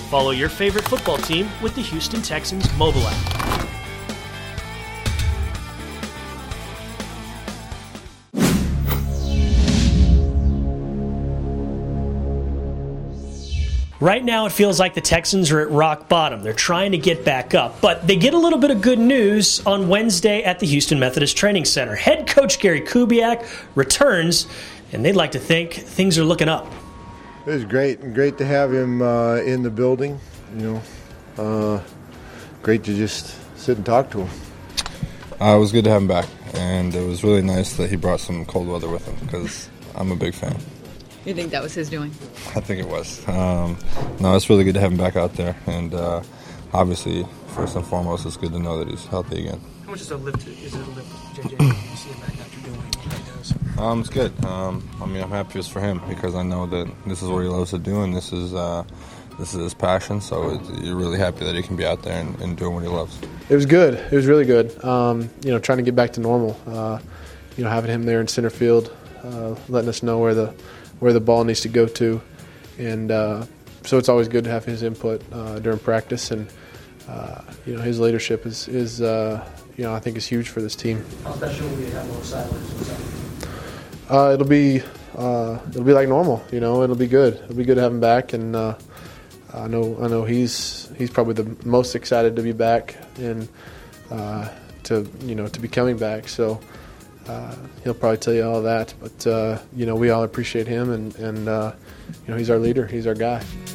Follow your favorite football team with the Houston Texans mobile app. Right now, it feels like the Texans are at rock bottom. They're trying to get back up. But they get a little bit of good news on Wednesday at the Houston Methodist Training Center. Head coach Gary Kubiak returns, and they'd like to think things are looking up. It was great to have him in the building. Great to just sit and talk to him. It was good to have him back, and it was really nice that he brought some cold weather with him because I'm a big fan. You think that was his doing? I think it was. No, it's really good to have him back out there, and obviously, first and foremost, it's good to know that he's healthy again. How much is it a lift, JJ? You see him back after doing what he does? It's good. I'm happy for him because I know that this is what he loves to do, and this is his passion. So you're really happy that he can be out there and doing what he loves. It was good. It was really good. Trying to get back to normal. Having him there in center field, letting us know where the ball needs to go to, and so it's always good to have his input during practice, and his leadership is I think is huge for this team. How special will be to have more silence? It'll be like normal. It'll be good. It'll be good to have him back, and I know he's probably the most excited to be back and to be coming back. So. He'll probably tell you all that, but we all appreciate him, and he's our leader. He's our guy.